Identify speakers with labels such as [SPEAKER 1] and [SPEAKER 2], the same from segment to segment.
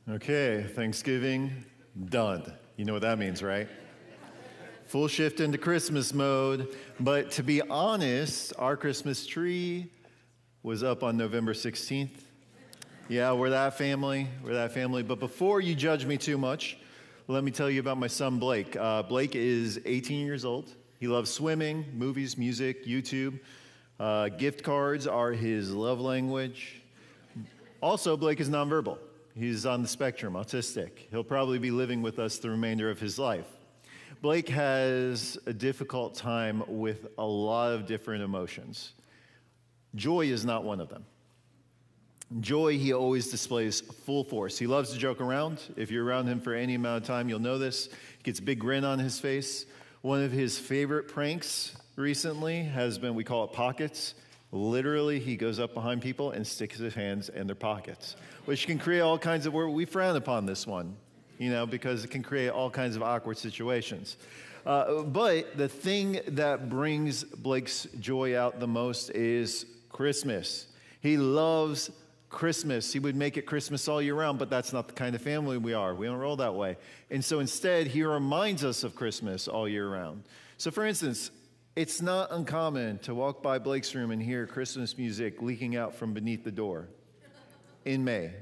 [SPEAKER 1] Okay, Thanksgiving, done. You know what that means, right? Full shift into Christmas mode. But to be honest, our Christmas tree was up on November 16th. Yeah, we're that family. We're that family. But before you judge me too much, let me tell you about my son, Blake. Blake is 18 years old. He loves swimming, movies, music, YouTube. Gift cards are his love language. Also, Blake is nonverbal. He's on the spectrum, autistic. He'll probably be living with us the remainder of his life. Blake has a difficult time with a lot of different emotions. Joy is not one of them. Joy, he always displays full force. He loves to joke around. If you're around him for any amount of time, you'll know this. He gets a big grin on his face. One of his favorite pranks recently has been, we call it pockets. Literally, he goes up behind people and sticks his hands in their pockets, which can create all kinds of, we frown upon this one, because it can create all kinds of awkward situations. But the thing that brings Blake's joy out the most is Christmas. He loves Christmas. He would make it Christmas all year round, but that's not the kind of family we are. We don't roll that way. And so instead, he reminds us of Christmas all year round. So for instance, it's not uncommon to walk by Blake's room and hear Christmas music leaking out from beneath the door in May.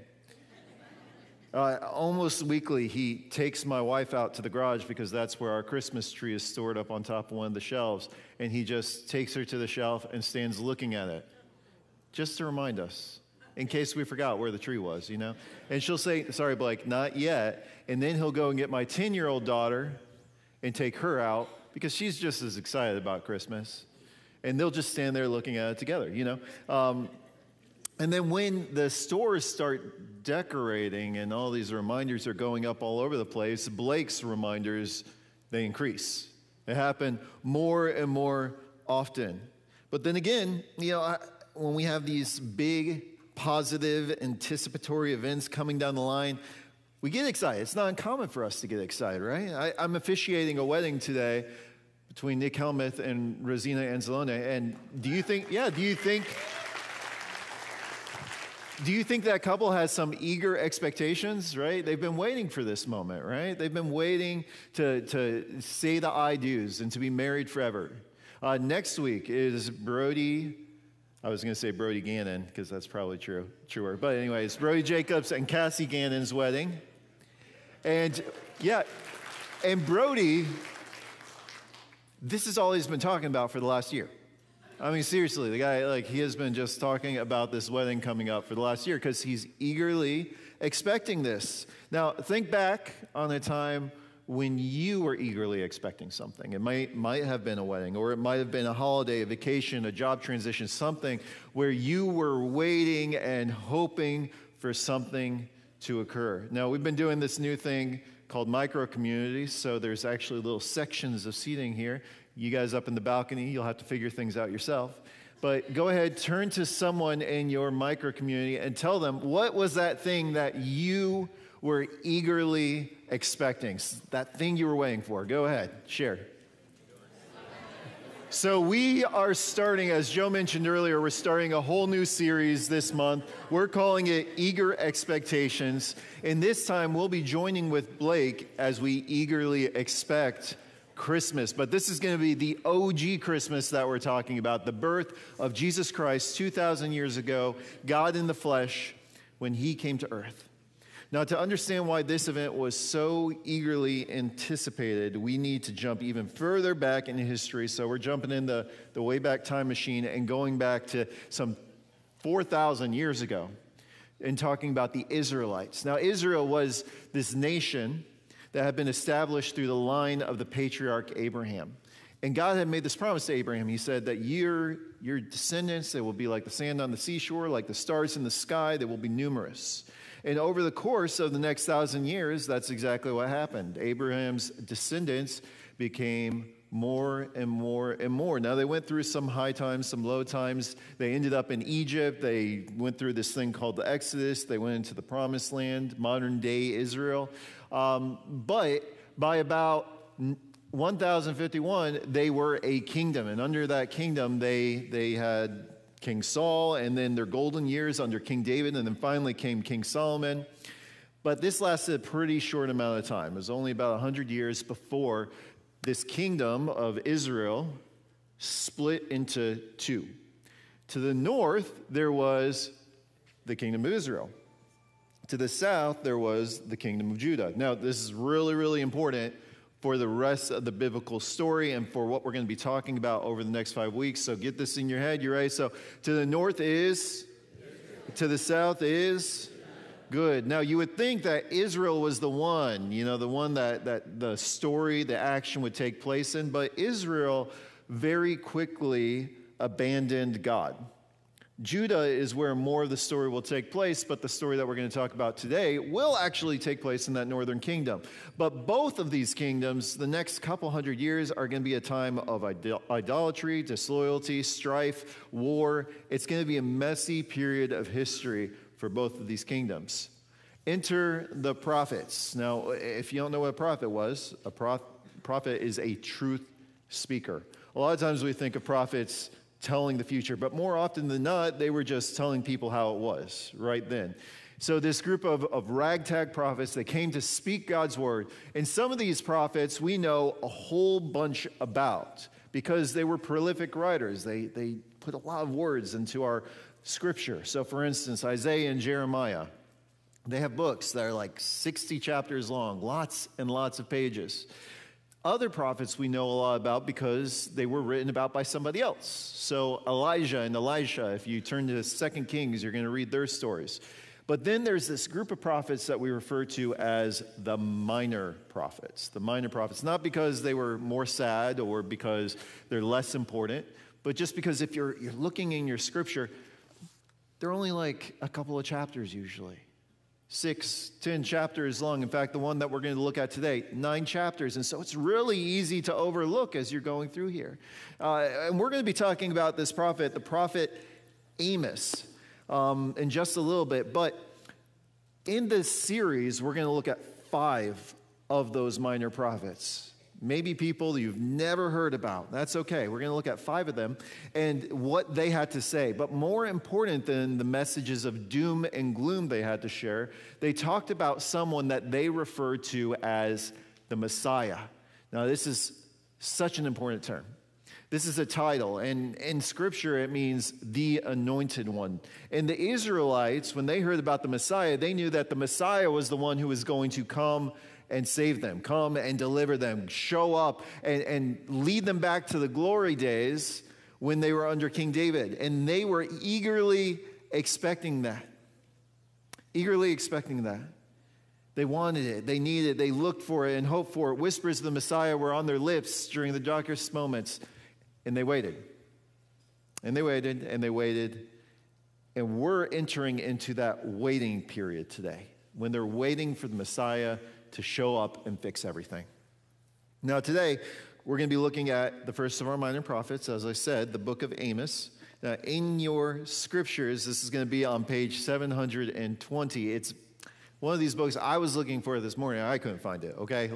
[SPEAKER 1] Almost weekly, he takes my wife out to the garage because that's where our Christmas tree is stored up on top of one of the shelves. And he just takes her to the shelf and stands looking at it, just to remind us, in case we forgot where the tree was, And she'll say, sorry, Blake, not yet. And then he'll go and get my 10-year-old daughter and take her out, because she's just as excited about Christmas. And they'll just stand there looking at it together, And then when the stores start decorating and all these reminders are going up all over the place, Blake's reminders, they increase. They happen more and more often. But then again, when we have these big, positive, anticipatory events coming down the line, we get excited. It's not uncommon for us to get excited, right? I'm officiating a wedding today between Nick Helmuth and Rosina Anzalone. And do you think that couple has some eager expectations, right? They've been waiting for this moment, right? They've been waiting to say the I do's and to be married forever. Next week is Brody, I was going to say Brody Gannon, because that's probably truer. But anyways, Brody Jacobs and Cassie Gannon's wedding. And Brody, this is all he's been talking about for the last year. I mean, seriously, the guy, he has been just talking about this wedding coming up for the last year because he's eagerly expecting this. Now, think back on a time when you were eagerly expecting something. It might have been a wedding, or it might have been a holiday, a vacation, a job transition, something where you were waiting and hoping for something to occur. Now, we've been doing this new thing called micro communities, so there's actually little sections of seating here. You guys up in the balcony, you'll have to figure things out yourself. But go ahead, turn to someone in your micro community and tell them, what was that thing that you were eagerly expecting, that thing you were waiting for? Go ahead, share. So we are starting, as Joe mentioned earlier, we're starting a whole new series this month. We're calling it Eager Expectations. And this time we'll be joining with Blake as we eagerly expect Christmas. But this is going to be the OG Christmas that we're talking about, the birth of Jesus Christ 2,000 years ago, God in the flesh, when he came to earth. Now, to understand why this event was so eagerly anticipated, we need to jump even further back in history. So we're jumping in the Wayback Time Machine and going back to some 4,000 years ago and talking about the Israelites. Now, Israel was this nation that had been established through the line of the patriarch Abraham. And God had made this promise to Abraham. He said that your descendants, they will be like the sand on the seashore, like the stars in the sky, they will be numerous. And over the course of the next 1,000 years, that's exactly what happened. Abraham's descendants became more and more and more. Now, they went through some high times, some low times. They ended up in Egypt. They went through this thing called the Exodus. They went into the Promised Land, modern-day Israel. But by about 1051, they were a kingdom. And under that kingdom, they had King Saul, and then their golden years under King David, and then finally came King Solomon. But this lasted a pretty short amount of time. It was only about 100 years before this kingdom of Israel split into two. To the north, there was the kingdom of Israel. To the south, there was the kingdom of Judah. Now, this is really, really important for the rest of the biblical story and for what we're going to be talking about over the next 5 weeks. So get this in your head. You ready? So to the north is, to the south is, good. Now, you would think that Israel was the one, the one that the story, the action would take place in, but Israel very quickly abandoned God. Judah is where more of the story will take place, but the story that we're going to talk about today will actually take place in that northern kingdom. But both of these kingdoms, the next couple hundred years, are going to be a time of idolatry, disloyalty, strife, war. It's going to be a messy period of history for both of these kingdoms. Enter the prophets. Now, if you don't know what a prophet was, a prophet is a truth speaker. A lot of times we think of prophets telling the future, but more often than not, they were just telling people how it was right then. So this group of ragtag prophets, they came to speak God's word. And some of these prophets we know a whole bunch about because they were prolific writers. They put a lot of words into our scripture. So for instance, Isaiah and Jeremiah, they have books that are like 60 chapters long, lots and lots of pages. Other prophets we know a lot about because they were written about by somebody else. So Elijah and Elisha, if you turn to 2 Kings, you're going to read their stories. But then there's this group of prophets that we refer to as the minor prophets. The minor prophets, not because they were more sad or because they're less important, but just because if you're looking in your scripture, they're only like a couple of chapters usually. 6, 10 chapters long. In fact, the one that we're going to look at today, 9 chapters. And so it's really easy to overlook as you're going through here. And we're going to be talking about this prophet, the prophet Amos, in just a little bit. But in this series, we're going to look at 5 of those minor prophets. Maybe people you've never heard about. That's okay. We're going to look at 5 of them and what they had to say. But more important than the messages of doom and gloom they had to share, they talked about someone that they referred to as the Messiah. Now, this is such an important term. This is a title, and in Scripture, it means the anointed one. And the Israelites, when they heard about the Messiah, they knew that the Messiah was the one who was going to come and save them, come and deliver them, show up and lead them back to the glory days when they were under King David. And they were eagerly expecting that. Eagerly expecting that. They wanted it, they needed it, they looked for it and hoped for it. Whispers of the Messiah were on their lips during the darkest moments. And they waited. And they waited, and they waited. And we're entering into that waiting period today, when they're waiting for the Messiah to show up and fix everything. Now today, we're going to be looking at the first of our minor prophets, as I said, the book of Amos. Now in your scriptures, this is going to be on page 720. It's one of these books I was looking for this morning. I couldn't find it, okay?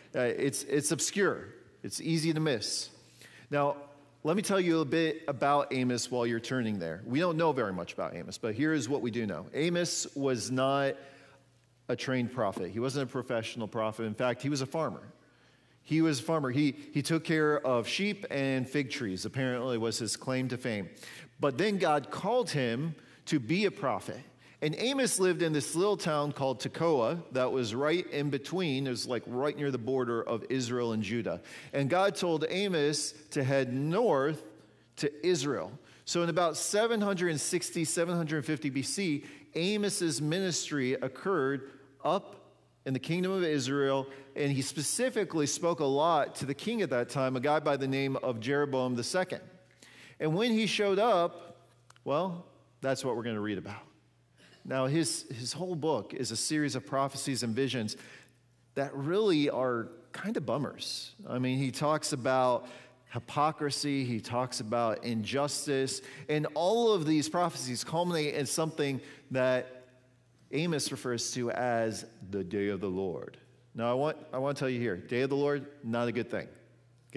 [SPEAKER 1] It's obscure. It's easy to miss. Now, let me tell you a bit about Amos while you're turning there. We don't know very much about Amos, but here is what we do know. Amos was not a trained prophet. He wasn't a professional prophet. In fact, he was a farmer. He was a farmer. He took care of sheep and fig trees, apparently was his claim to fame. But then God called him to be a prophet. And Amos lived in this little town called Tekoa that was right in between. It was like right near the border of Israel and Judah. And God told Amos to head north to Israel. So in about 760, 750 BC, Amos's ministry occurred up in the kingdom of Israel, and he specifically spoke a lot to the king at that time, a guy by the name of Jeroboam II. And when he showed up, well, that's what we're going to read about. Now, his whole book is a series of prophecies and visions that really are kind of bummers. I mean, he talks about hypocrisy, he talks about injustice, and all of these prophecies culminate in something that Amos refers to as the day of the Lord. Now, I want to tell you here, day of the Lord, not a good thing.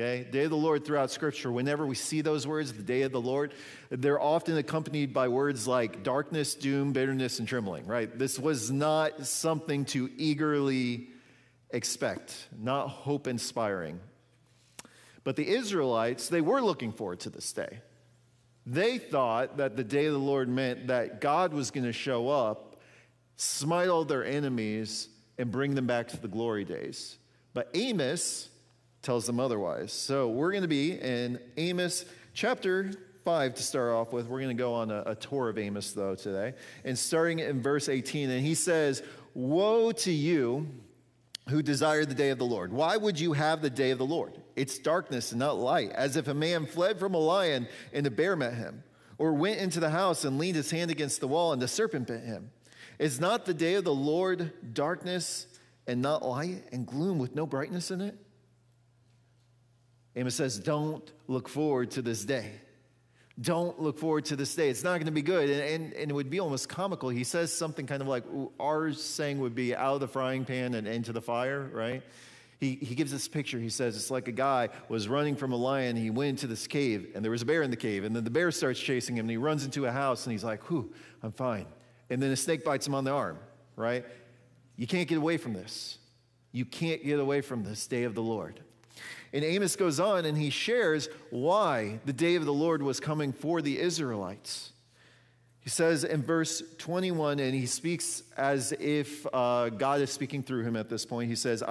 [SPEAKER 1] Okay, day of the Lord throughout Scripture, whenever we see those words, the day of the Lord, they're often accompanied by words like darkness, doom, bitterness, and trembling, right? This was not something to eagerly expect, not hope-inspiring. But the Israelites, they were looking forward to this day. They thought that the day of the Lord meant that God was going to show up, smite all their enemies, and bring them back to the glory days. But Amos tells them otherwise. So we're going to be in Amos chapter 5 to start off with. We're going to go on a tour of Amos, though, today. And starting in verse 18, and he says, "Woe to you who desire the day of the Lord. Why would you have the day of the Lord? It's darkness and not light, as if a man fled from a lion and a bear met him, or went into the house and leaned his hand against the wall and the serpent bit him. Is not the day of the Lord darkness and not light, and gloom with no brightness in it?" Amos says, don't look forward to this day. Don't look forward to this day. It's not going to be good. And it would be almost comical. He says something kind of like our saying would be out of the frying pan and into the fire, right? He gives this picture. He says it's like a guy was running from a lion. He went into this cave, and there was a bear in the cave. And then the bear starts chasing him, and he runs into a house, and he's like, whew, I'm fine. And then a snake bites him on the arm, right? You can't get away from this. You can't get away from this day of the Lord. And Amos goes on and he shares why the day of the Lord was coming for the Israelites. He says in verse 21, and he speaks as if God is speaking through him at this point. He says,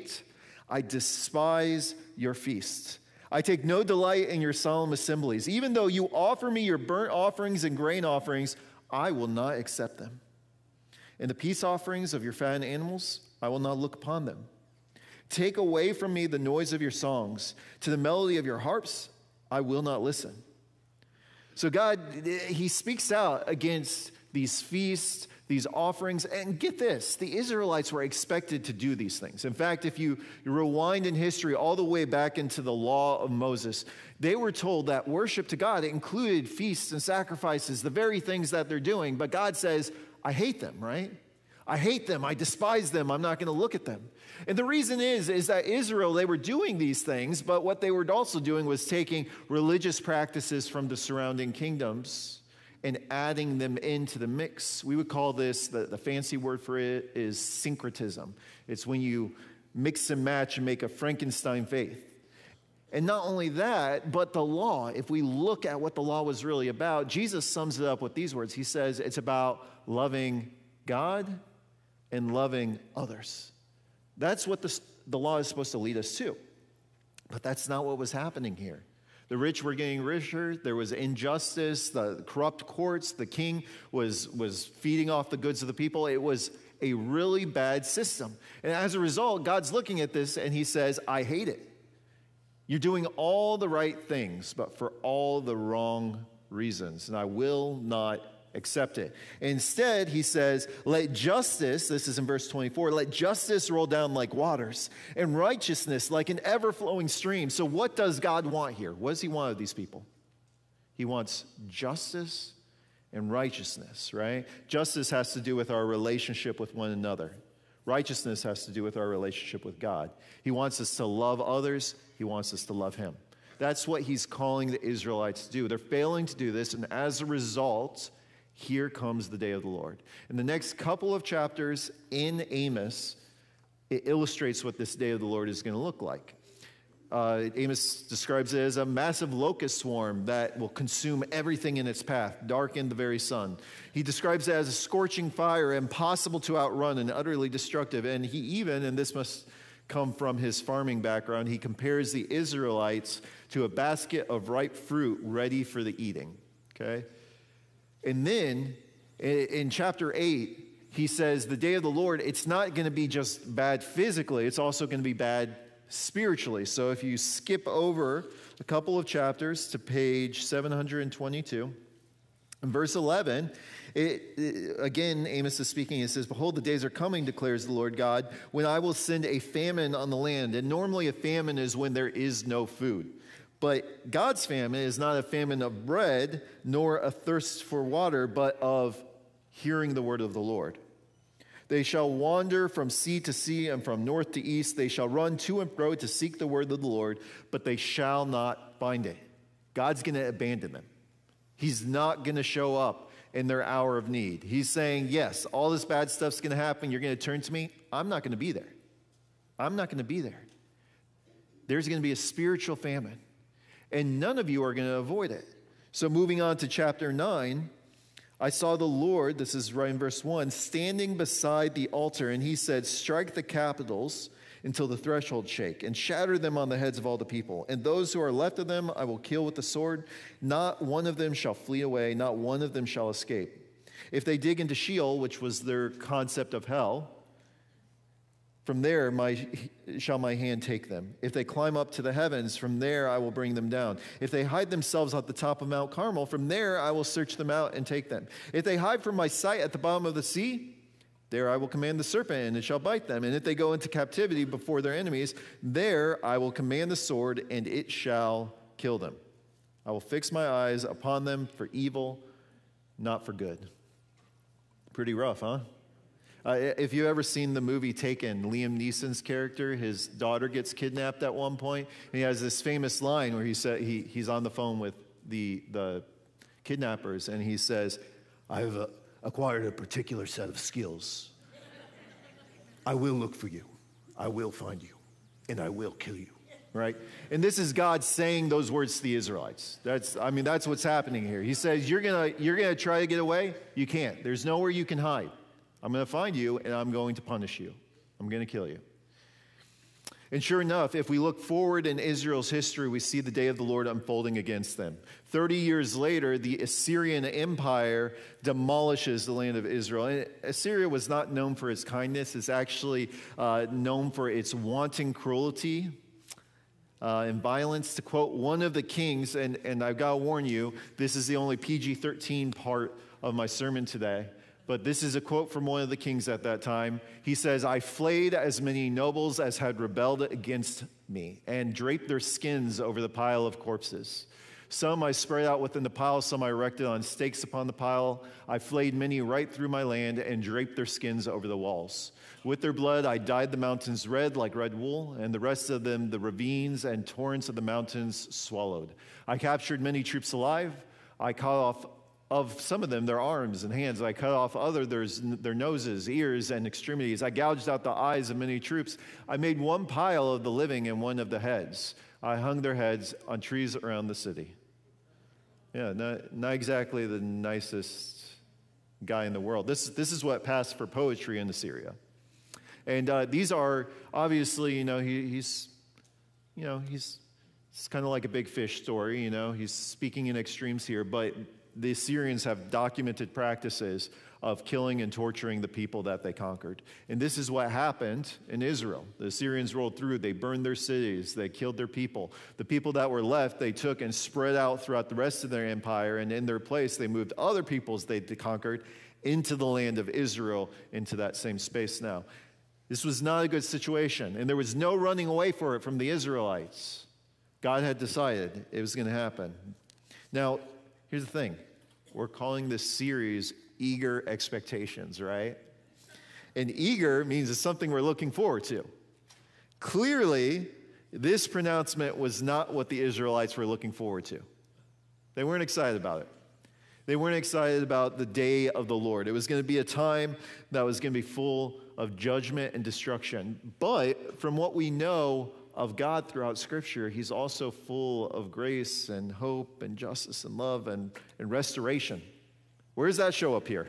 [SPEAKER 1] I despise your feasts. I take no delight in your solemn assemblies. Even though you offer me your burnt offerings and grain offerings, I will not accept them. And the peace offerings of your fattened animals, I will not look upon them. Take away from me the noise of your songs. To the melody of your harps, I will not listen. So God, he speaks out against these feasts, these offerings. And get this, the Israelites were expected to do these things. In fact, if you rewind in history all the way back into the law of Moses, they were told that worship to God included feasts and sacrifices, the very things that they're doing. But God says, I hate them, right? I hate them. I despise them. I'm not going to look at them. And the reason is that Israel, they were doing these things, but what they were also doing was taking religious practices from the surrounding kingdoms and adding them into the mix. We would call this, the fancy word for it is syncretism. It's when you mix and match and make a Frankenstein faith. And not only that, but the law, if we look at what the law was really about, Jesus sums it up with these words. He says it's about loving God and loving others. That's what the law is supposed to lead us to. But that's not what was happening here. The rich were getting richer. There was injustice, the corrupt courts. The king was feeding off the goods of the people. It was a really bad system. And as a result, God's looking at this and he says, I hate it. You're doing all the right things, but for all the wrong reasons. And I will not accept it. Instead, he says, let justice, this is in verse 24, let justice roll down like waters and righteousness like an ever-flowing stream. So what does God want here? What does he want of these people? He wants justice and righteousness, right? Justice has to do with our relationship with one another. Righteousness has to do with our relationship with God. He wants us to love others. He wants us to love him. That's what he's calling the Israelites to do. They're failing to do this, and as a result, here comes the day of the Lord. In the next couple of chapters in Amos, it illustrates what this day of the Lord is going to look like. Amos describes it as a massive locust swarm that will consume everything in its path, darken the very sun. He describes it as a scorching fire, impossible to outrun and utterly destructive. And he even, and this must come from his farming background, he compares the Israelites to a basket of ripe fruit ready for the eating, okay? And then in chapter 8, he says the day of the Lord, it's not going to be just bad physically, it's also going to be bad spiritually. So if you skip over a couple of chapters to page 722, in verse 11, again, Amos is speaking. It says, behold, the days are coming, declares the Lord God, when I will send a famine on the land. And normally a famine is when there is no food. But God's famine is not a famine of bread, nor a thirst for water, but of hearing the word of the Lord. They shall wander from sea to sea and from north to east. They shall run to and fro to seek the word of the Lord, but they shall not find it. God's going to abandon them. He's not going to show up in their hour of need. He's saying, yes, all this bad stuff's going to happen. You're going to turn to me. I'm not going to be there. I'm not going to be there. There's going to be a spiritual famine, and none of you are going to avoid it. So moving on to chapter 9, I saw the Lord, this is right in verse 1, standing beside the altar, and he said, strike the capitals until the threshold shake, and shatter them on the heads of all the people. And those who are left of them I will kill with the sword. Not one of them shall flee away, not one of them shall escape. If they dig into Sheol, which was their concept of hell, from there shall my hand take them. If they climb up to the heavens, from there I will bring them down. If they hide themselves at the top of Mount Carmel, from there I will search them out and take them. If they hide from my sight at the bottom of the sea, there I will command the serpent, and it shall bite them. And if they go into captivity before their enemies, there I will command the sword, and it shall kill them. I will fix my eyes upon them for evil, not for good. Pretty rough, huh? If you've ever seen the movie Taken, Liam Neeson's character, his daughter gets kidnapped at one point, and he has this famous line where he said he's on the phone with the kidnappers, and he says, I've acquired a particular set of skills. I will look for you. I will find you, and I will kill you. Right? And this is God saying those words to the Israelites. That's what's happening here. He says, you're gonna try to get away. You can't. There's nowhere you can hide. I'm going to find you, and I'm going to punish you. I'm going to kill you. And sure enough, if we look forward in Israel's history, we see the day of the Lord unfolding against them. 30 years later, the Assyrian Empire demolishes the land of Israel. And Assyria was not known for its kindness. It's actually known for its wanton cruelty and violence. To quote one of the kings, and I've got to warn you, this is the only PG-13 part of my sermon today. But this is a quote from one of the kings at that time. He says, I flayed as many nobles as had rebelled against me and draped their skins over the pile of corpses. Some I spread out within the pile, some I erected on stakes upon the pile. I flayed many right through my land and draped their skins over the walls. With their blood I dyed the mountains red like red wool, and the rest of them the ravines and torrents of the mountains swallowed. I captured many troops alive. I cut off of some of them their arms and hands. I cut off others their noses, ears, and extremities. I gouged out the eyes of many troops. I made one pile of the living and one of the heads. I hung their heads on trees around the city. Yeah, not exactly the nicest guy in the world. This is what passed for poetry in Assyria. And these are obviously, he's kind of like a big fish story. He's speaking in extremes here, but the Assyrians have documented practices of killing and torturing the people that they conquered. And this is what happened in Israel. The Assyrians rolled through. They burned their cities. They killed their people. The people that were left, they took and spread out throughout the rest of their empire. And in their place, they moved other peoples they conquered into the land of Israel, into that same space now. This was not a good situation. And there was no running away for it from the Israelites. God had decided it was going to happen. Now, here's the thing. We're calling this series Eager Expectations, right? And eager means it's something we're looking forward to. Clearly, this pronouncement was not what the Israelites were looking forward to. They weren't excited about it. They weren't excited about the day of the Lord. It was going to be a time that was going to be full of judgment and destruction. But from what we know of God throughout Scripture, he's also full of grace and hope and justice and love and restoration. Where does that show up here?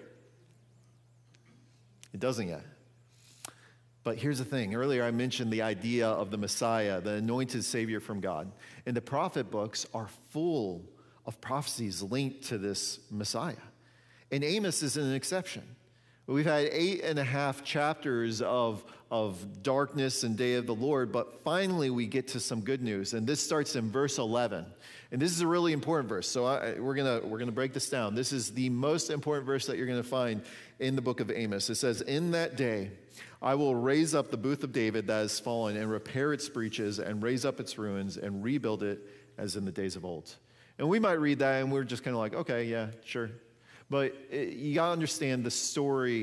[SPEAKER 1] It doesn't yet. But here's the thing. Earlier I mentioned the idea of the Messiah, the anointed Savior from God. And the prophet books are full of prophecies linked to this Messiah. And Amos isn't an exception. We've had 8.5 chapters of darkness and day of the Lord, but finally we get to some good news. And this starts in verse 11. And this is a really important verse. So we're gonna break this down. This is the most important verse that you're going to find in the book of Amos. It says, in that day, I will raise up the booth of David that has fallen and repair its breaches and raise up its ruins and rebuild it as in the days of old. And we might read that and we're just kind of like, okay, yeah, sure. But you got to understand the story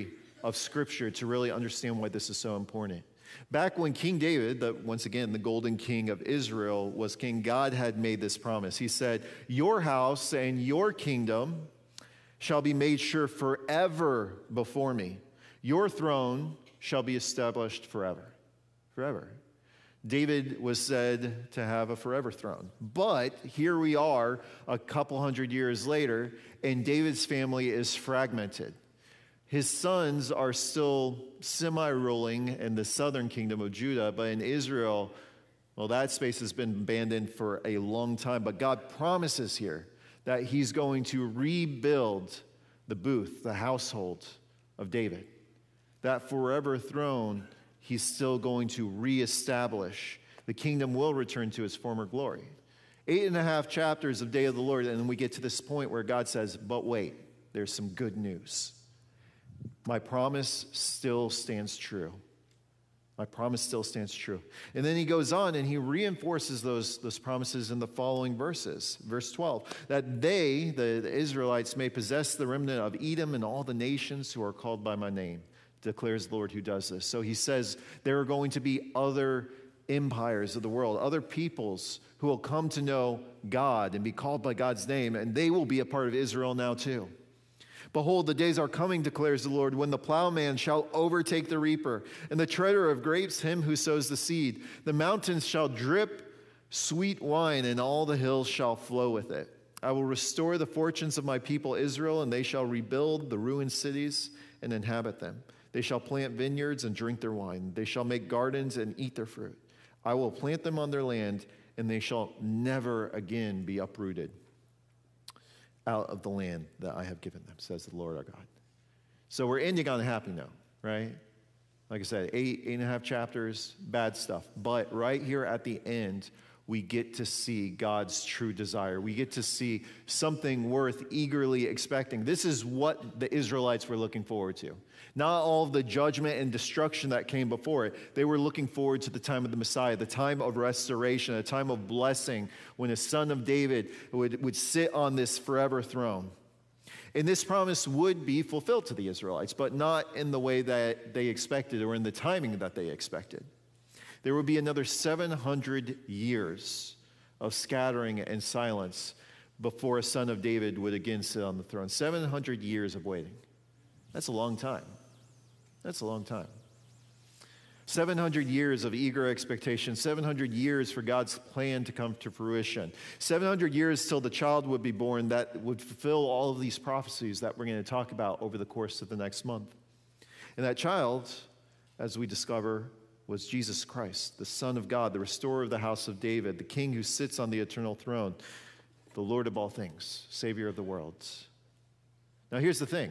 [SPEAKER 1] of Scripture to really understand why this is so important. Back when King David, once again, the golden king of Israel, was king, God had made this promise. He said, "Your house and your kingdom shall be made sure forever before me. Your throne shall be established forever." Forever. David was said to have a forever throne. But here we are a couple hundred years later, and David's family is fragmented. His sons are still semi-ruling in the southern kingdom of Judah, but in Israel, well, that space has been abandoned for a long time. But God promises here that he's going to rebuild the booth, the household of David. That forever throne, he's still going to reestablish. The kingdom will return to its former glory. 8.5 chapters of Day of the Lord, and then we get to this point where God says, but wait, there's some good news. My promise still stands true. My promise still stands true. And then he goes on and he reinforces those promises in the following verses. Verse 12, that they, the Israelites, may possess the remnant of Edom and all the nations who are called by my name, declares the Lord who does this. So he says there are going to be other empires of the world, other peoples who will come to know God and be called by God's name, and they will be a part of Israel now too. Behold, the days are coming, declares the Lord, when the plowman shall overtake the reaper, and the treader of grapes him who sows the seed. The mountains shall drip sweet wine, and all the hills shall flow with it. I will restore the fortunes of my people Israel, and they shall rebuild the ruined cities and inhabit them. They shall plant vineyards and drink their wine. They shall make gardens and eat their fruit. I will plant them on their land, and they shall never again be uprooted out of the land that I have given them, says the Lord our God. So we're ending on a happy note, right? Like I said, 8.5 chapters, bad stuff. But right here at the end, we get to see God's true desire. We get to see something worth eagerly expecting. This is what the Israelites were looking forward to. Not all of the judgment and destruction that came before it. They were looking forward to the time of the Messiah, the time of restoration, a time of blessing when a son of David would sit on this forever throne. And this promise would be fulfilled to the Israelites, but not in the way that they expected or in the timing that they expected. There would be another 700 years of scattering and silence before a son of David would again sit on the throne. 700 years of waiting. That's a long time. That's a long time. 700 years of eager expectation, 700 years for God's plan to come to fruition, 700 years till the child would be born that would fulfill all of these prophecies that we're going to talk about over the course of the next month. And that child, as we discover, was Jesus Christ, the Son of God, the restorer of the house of David, the King who sits on the eternal throne, the Lord of all things, Savior of the world. Now here's the thing.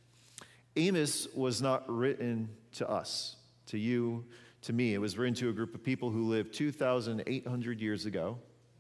[SPEAKER 1] Amos was not written to us, to you, to me. It was written to a group of people who lived 2,800 years ago.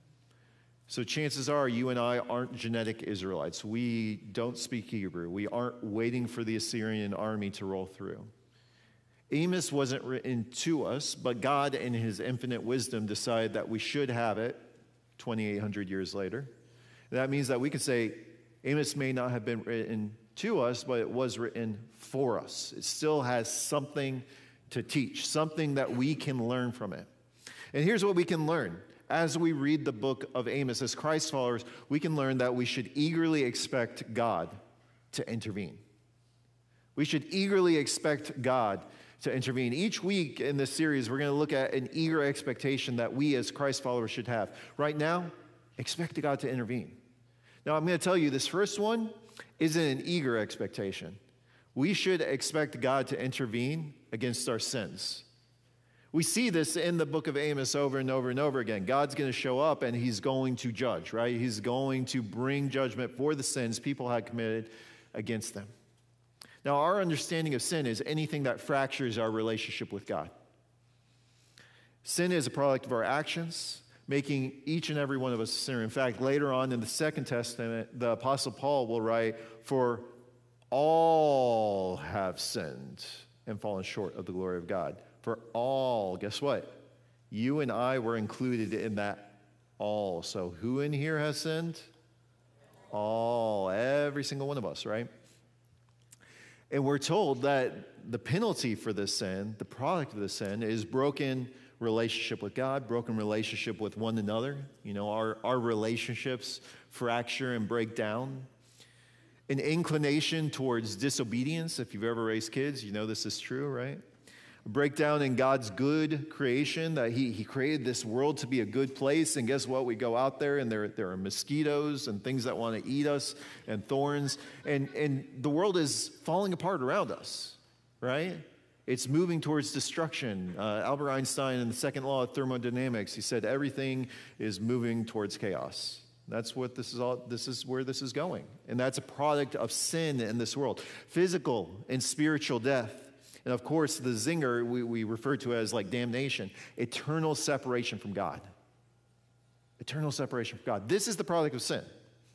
[SPEAKER 1] So chances are you and I aren't genetic Israelites. We don't speak Hebrew. We aren't waiting for the Assyrian army to roll through. Amos wasn't written to us, but God in his infinite wisdom decided that we should have it 2,800 years later. That means that we can say Amos may not have been written to us, but it was written for us. It still has something to teach, something that we can learn from it. And here's what we can learn. As we read the book of Amos, as Christ followers, we can learn that we should eagerly expect God to intervene. We should eagerly expect God to intervene. Each week in this series, we're going to look at an eager expectation that we as Christ followers should have. Right now, expect God to intervene. Now, I'm going to tell you, this first one isn't an eager expectation. We should expect God to intervene against our sins. We see this in the book of Amos over and over and over again. God's going to show up and he's going to judge, right? He's going to bring judgment for the sins people had committed against them. Now, our understanding of sin is anything that fractures our relationship with God. Sin is a product of our actions, making each and every one of us a sinner. In fact, later on in the Second Testament, the Apostle Paul will write, "For all have sinned and fallen short of the glory of God." For all, guess what? You and I were included in that all. So who in here has sinned? All, every single one of us, right? And we're told that the penalty for this sin, the product of this sin, is broken relationship with God, broken relationship with one another. You know, our relationships fracture and break down. An inclination towards disobedience. If you've ever raised kids, you know this is true, right? A breakdown in God's good creation, that he created this world to be a good place. And guess what? We go out there and there are mosquitoes and things that want to eat us and thorns. And the world is falling apart around us, right? It's moving towards destruction. Albert Einstein, in the second law of thermodynamics, he said everything is moving towards chaos. That's what this is where this is going. And that's a product of sin in this world. Physical and spiritual death. And of course, the zinger we refer to as like damnation. Eternal separation from God. Eternal separation from God. This is the product of sin.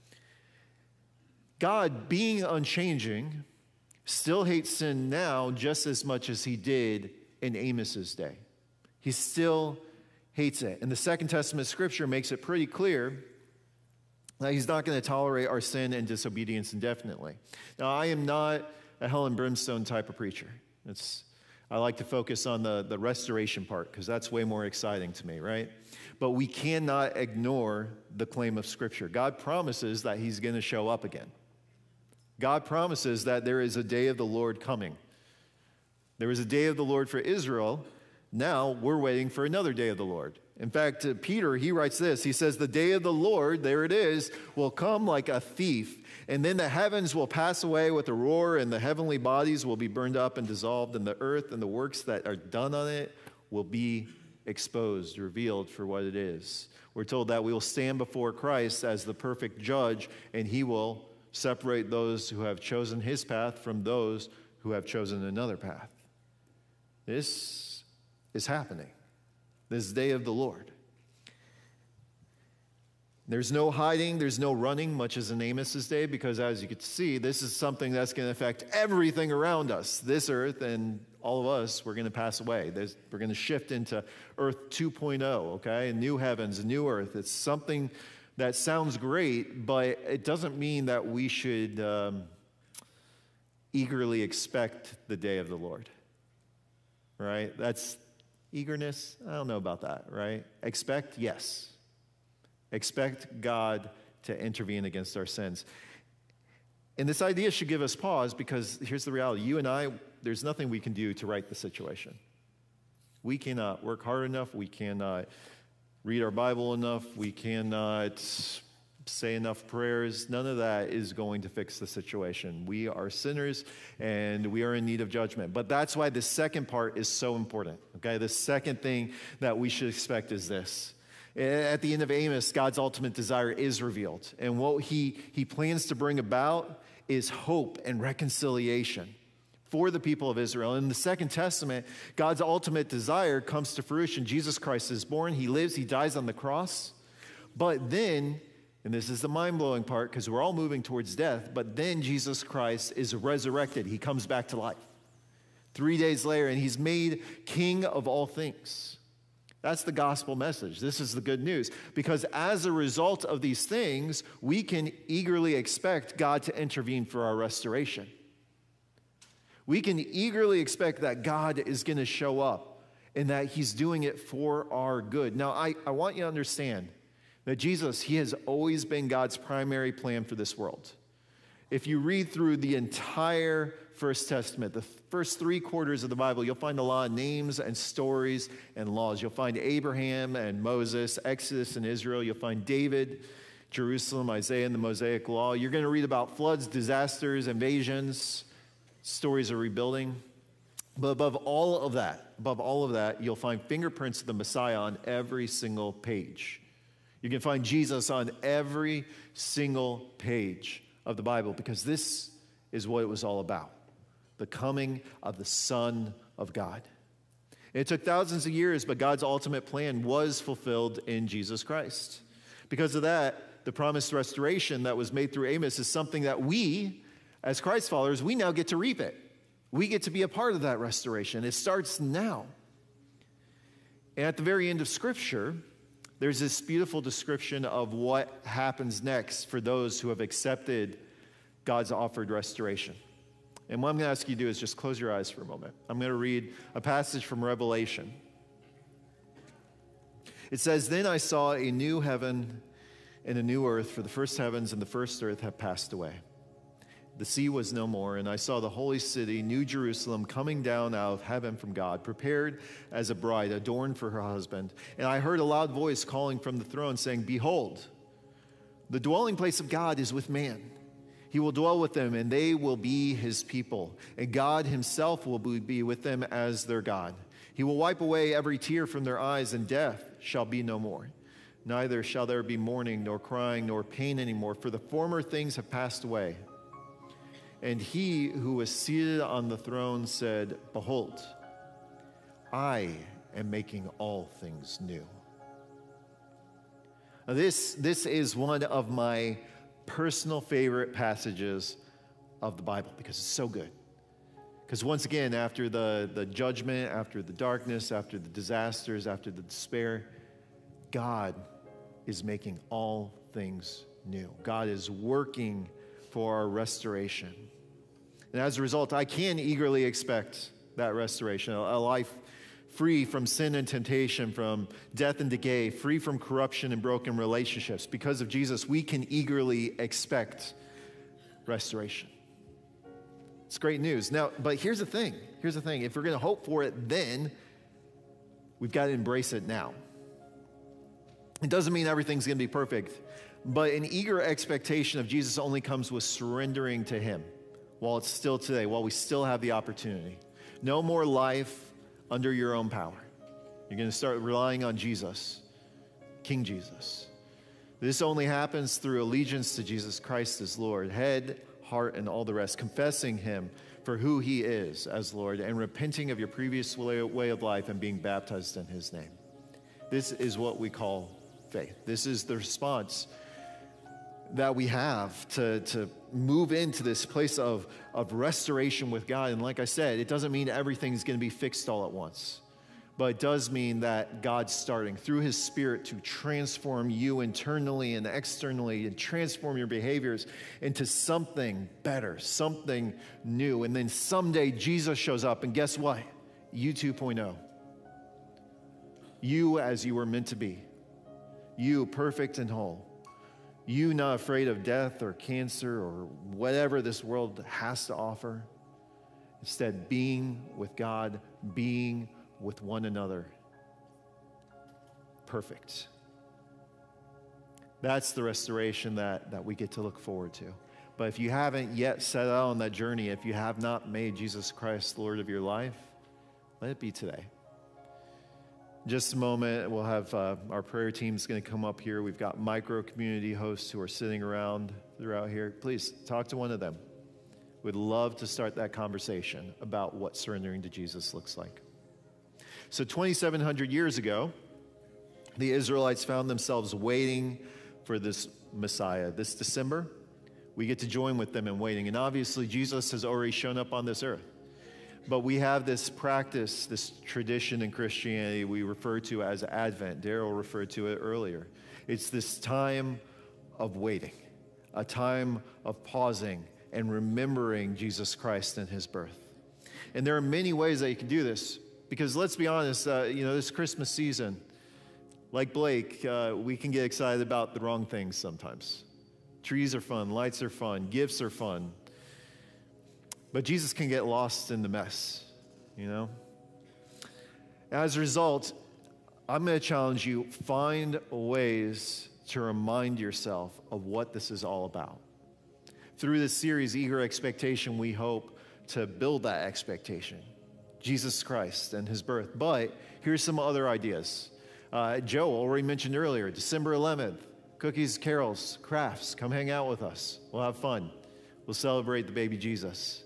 [SPEAKER 1] God, being unchanging, still hates sin now just as much as he did in Amos's day. He still hates it. And the Second Testament scripture makes it pretty clear that he's not going to tolerate our sin and disobedience indefinitely. Now, I am not a hell and brimstone type of preacher. I like to focus on the restoration part because that's way more exciting to me, right? But we cannot ignore the claim of Scripture. God promises that he's going to show up again. God promises that there is a day of the Lord coming. There was a day of the Lord for Israel. Now we're waiting for another day of the Lord. In fact, Peter, he writes this. He says, the day of the Lord, there it is, will come like a thief. And then the heavens will pass away with a roar, and the heavenly bodies will be burned up and dissolved, and the earth and the works that are done on it will be exposed, revealed for what it is. We're told that we will stand before Christ as the perfect judge, and he will separate those who have chosen his path from those who have chosen another path. This is happening. This day of the Lord. There's no hiding, there's no running, much as in Amos's day, because as you can see, this is something that's going to affect everything around us. This earth and all of us, we're going to pass away. We're going to shift into Earth 2.0, okay? New heavens, a new earth. It's something that sounds great, but it doesn't mean that we should eagerly expect the day of the Lord, right? That's eagerness. I don't know about that, right? Expect, yes. Expect God to intervene against our sins. And this idea should give us pause because here's the reality. You and I, there's nothing we can do to right the situation. We cannot work hard enough. We cannot read our Bible enough. We cannot say enough prayers. None of that is going to fix the situation. We are sinners and we are in need of judgment. But that's why the second part is so important. Okay, the second thing that we should expect is this. At the end of Amos, God's ultimate desire is revealed. And what he plans to bring about is hope and reconciliation for the people of Israel. In the Second Testament, God's ultimate desire comes to fruition. Jesus Christ is born, he lives, he dies on the cross. But then, and this is the mind-blowing part because we're all moving towards death, but then Jesus Christ is resurrected. He comes back to life 3 days later, and he's made king of all things. That's the gospel message. This is the good news. Because as a result of these things, we can eagerly expect God to intervene for our restoration. We can eagerly expect that God is going to show up and that he's doing it for our good. Now, I want you to understand that Jesus, he has always been God's primary plan for this world. If you read through the entire First Testament, the first 3 quarters of the Bible, you'll find a lot of names and stories and laws. You'll find Abraham and Moses, Exodus and Israel. You'll find David, Jerusalem, Isaiah, and the Mosaic Law. You're going to read about floods, disasters, invasions, stories of rebuilding. But above all of that, you'll find fingerprints of the Messiah on every single page. You can find Jesus on every single page of the Bible because this is what it was all about. The coming of the Son of God. It took thousands of years, but God's ultimate plan was fulfilled in Jesus Christ. Because of that, the promised restoration that was made through Amos is something that we, as Christ followers, we now get to reap it. We get to be a part of that restoration. It starts now. And at the very end of Scripture, there's this beautiful description of what happens next for those who have accepted God's offered restoration. And what I'm going to ask you to do is just close your eyes for a moment. I'm going to read a passage from Revelation. It says, "Then I saw a new heaven and a new earth, for the first heavens and the first earth have passed away. The sea was no more, and I saw the holy city, New Jerusalem, coming down out of heaven from God, prepared as a bride, adorned for her husband. And I heard a loud voice calling from the throne, saying, 'Behold, the dwelling place of God is with man. He will dwell with them, and they will be his people. And God himself will be with them as their God. He will wipe away every tear from their eyes, and death shall be no more. Neither shall there be mourning, nor crying, nor pain anymore, for the former things have passed away.' And he who was seated on the throne said, 'Behold, I am making all things new.'" Now this is one of my personal favorite passages of the Bible because it's so good. Because once again, after the judgment, after the darkness, after the disasters, after the despair, God is making all things new. God is working for our restoration. And as a result, I can eagerly expect that restoration, a life free from sin and temptation, from death and decay, free from corruption and broken relationships. Because of Jesus, we can eagerly expect restoration. It's great news. Now, but here's the thing. If we're going to hope for it then, we've got to embrace it now. It doesn't mean everything's going to be perfect, but an eager expectation of Jesus only comes with surrendering to him while it's still today, while we still have the opportunity. No more life under your own power. You're going to start relying on Jesus, King Jesus. This only happens through allegiance to Jesus Christ as Lord, head, heart, and all the rest, confessing him for who he is as Lord, and repenting of your previous way of life and being baptized in his name. This is what we call faith. This is the response that we have to move into this place of restoration with God. And like I said, it doesn't mean everything's going to be fixed all at once. But it does mean that God's starting through his Spirit to transform you internally and externally and transform your behaviors into something better, something new. And then someday Jesus shows up, and guess what? You 2.0. You as you were meant to be. You perfect and whole. You not afraid of death or cancer or whatever this world has to offer. Instead, being with God, being with one another. Perfect. That's the restoration that we get to look forward to. But if you haven't yet set out on that journey, if you have not made Jesus Christ Lord of your life, let it be today. In just a moment, we'll have our prayer team's going to come up here. We've got micro community hosts who are sitting around throughout here. Please talk to one of them. We'd love to start that conversation about what surrendering to Jesus looks like. So 2,700 years ago, the Israelites found themselves waiting for this Messiah. This December, we get to join with them in waiting. And obviously, Jesus has already shown up on this earth. But we have this practice, this tradition in Christianity we refer to as Advent. Daryl referred to it earlier. It's this time of waiting, a time of pausing and remembering Jesus Christ and his birth. And there are many ways that you can do this. Because let's be honest, this Christmas season, like Blake, we can get excited about the wrong things sometimes. Trees are fun, lights are fun, gifts are fun. But Jesus can get lost in the mess, As a result, I'm going to challenge you, find ways to remind yourself of what this is all about. Through this series, Eager Expectation, we hope to build that expectation. Jesus Christ and his birth. But here's some other ideas. Joe already mentioned earlier, December 11th, cookies, carols, crafts. Come hang out with us. We'll have fun. We'll celebrate the baby Jesus.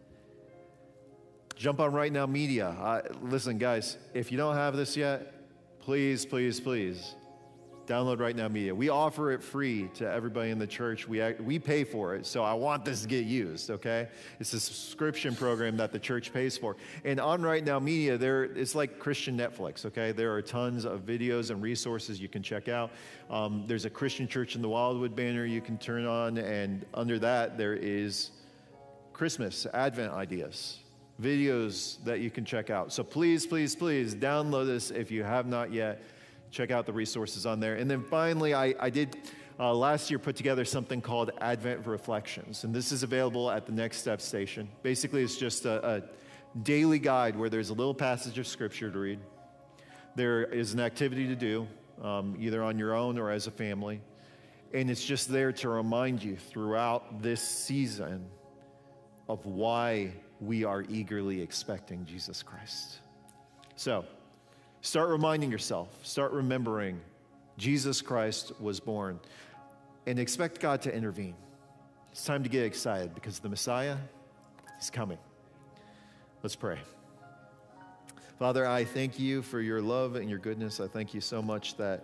[SPEAKER 1] Jump on Right Now Media. Listen, guys, if you don't have this yet, please, please, please, download Right Now Media. We offer it free to everybody in the church. We pay for it, so I want this to get used, okay? It's a subscription program that the church pays for. And on Right Now Media, it's like Christian Netflix, okay? There are tons of videos and resources you can check out. There's a Christian Church in the Wildwood banner you can turn on, and under that, there is Christmas, Advent ideas, videos that you can check out. So please, please, please download this if you have not yet. Check out the resources on there. And then finally, I did last year put together something called Advent Reflections. And this is available at the Next Step station. Basically, it's just a daily guide where there's a little passage of scripture to read. There is an activity to do, either on your own or as a family. And it's just there to remind you throughout this season of why we are eagerly expecting Jesus Christ. So, start reminding yourself, start remembering Jesus Christ was born, and expect God to intervene. It's time to get excited because the Messiah is coming. Let's pray. Father, I thank you for your love and your goodness. I thank you so much that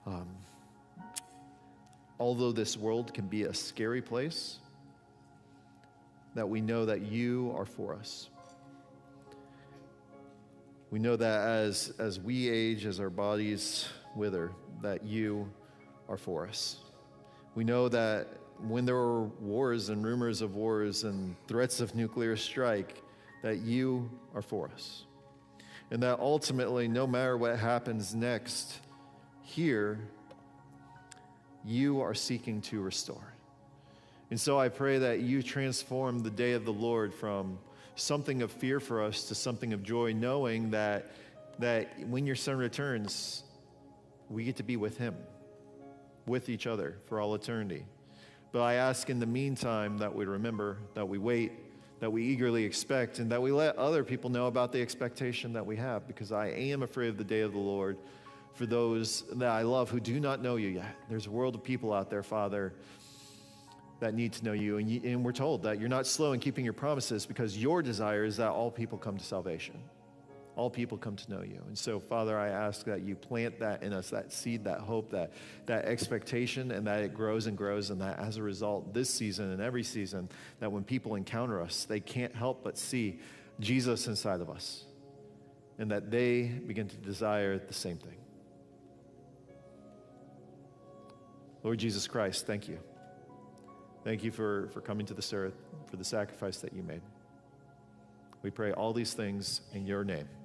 [SPEAKER 1] although this world can be a scary place, that we know that you are for us. We know that as we age, as our bodies wither, that you are for us. We know that when there are wars and rumors of wars and threats of nuclear strike, that you are for us. And that ultimately, no matter what happens next here, you are seeking to restore. And so I pray that you transform the day of the Lord from something of fear for us to something of joy, knowing that when your Son returns, we get to be with him, with each other for all eternity. But I ask in the meantime that we remember, that we wait, that we eagerly expect, and that we let other people know about the expectation that we have, because I am afraid of the day of the Lord for those that I love who do not know you yet. There's a world of people out there, Father, that need to know you. And we're told that you're not slow in keeping your promises because your desire is that all people come to salvation. All people come to know you. And so, Father, I ask that you plant that in us, that seed, that hope, that expectation, and that it grows and grows, and that as a result, this season and every season, that when people encounter us, they can't help but see Jesus inside of us, and that they begin to desire the same thing. Lord Jesus Christ, thank you. Thank you for coming to this earth, for the sacrifice that you made. We pray all these things in your name.